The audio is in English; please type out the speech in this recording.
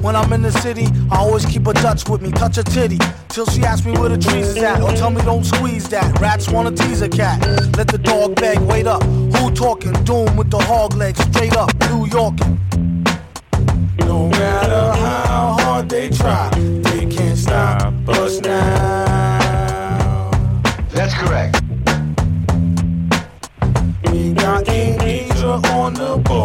When I'm in the city, I always keep a Dutch with me, touch a titty, till she asks me where the trees is at, or tell me don't squeeze that. Rats wanna tease a cat, let the dog beg, wait up. Who talking? Doom with the hog legs, straight up, New Yorkin'. No matter how hard they try, they can't stop us now. That's correct. We got King Idra on the board.